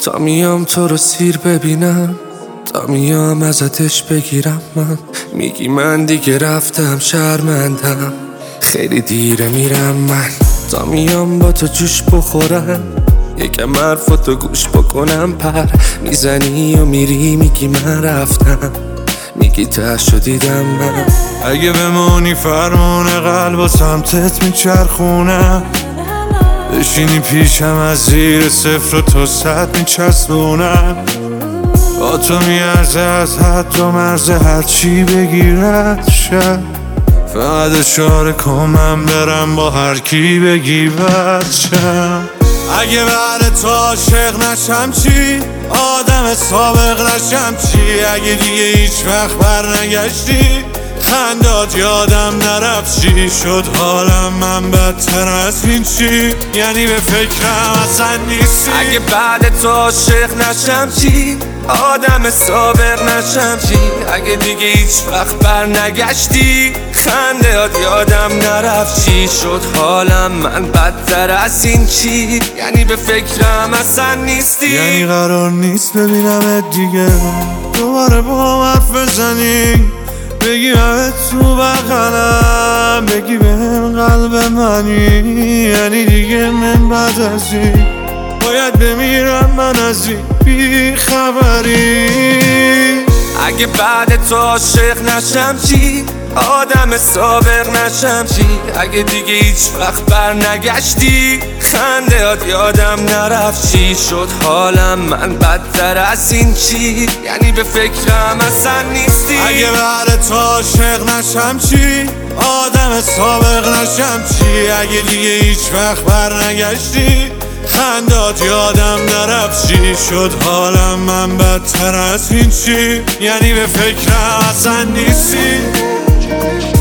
تا میام تو رو سیر ببینم، تا میام ازتش بگیرم. من میگی من دیگه رفتم شرمندم، خیلی دیره میرم من. تا میام با تو جوش بخورم، یکم حرفاتو گوش بکنم. پر میزنی و میری میگی من رفتم، میگی تهشو دیدم من. اگه بمونی فرمون قلب و سمتت میچرخونم، بشینی پیشم از زیر صفر و تا 100 میچسبونم. با تو میارزه از حد و مرز هرچی بگیرد شد، فقط اشاره کن من برم با هر کی بگی بد شم. اگه بعد تو عاشق نشم چی؟ آدم سابق نشم چی؟ اگه دیگه هیچ وقت بر نگشتی، خندات یادم نرفت چی شد حالم؟ من بدتر از این چی؟ یعنی به فکرم اصلا نیستی. اگه بعد تو عاشق نشم چی؟ آدم سابق نشم چی؟ اگه دیگه هیچ وقت بر نگشتی، خندهات یادم نرفت چی شد حالم؟ من بدتر از این چی؟ یعنی به فکرم اصلا نیستی. یعنی قرار نیست ببینمت دیگه، دوباره با حرف بزنی، بگی همه تو بغلم، بگی بهم قلب منی. یعنی دیگه من بعد از این باید بمیرم من از این بی خبری. اگه بعد تو عاشق نشم چی؟ آدم سابق نشم چی؟ اگه دیگه هیچ وقت بر نگشتی، خندهات یادم نرفت چی شد حالم؟ من بدتر از این چی؟ یعنی به فکرم اصلا نیستی. اگه بعد تو عاشق نشم چی؟ آدم سابق نشم چی؟ اگه دیگه هیچ وقت بر نگشتی، خندات یادم نرفت چی شد حالم؟ من بدتر از این چی؟ یعنی به فکرم اصلا نیستی.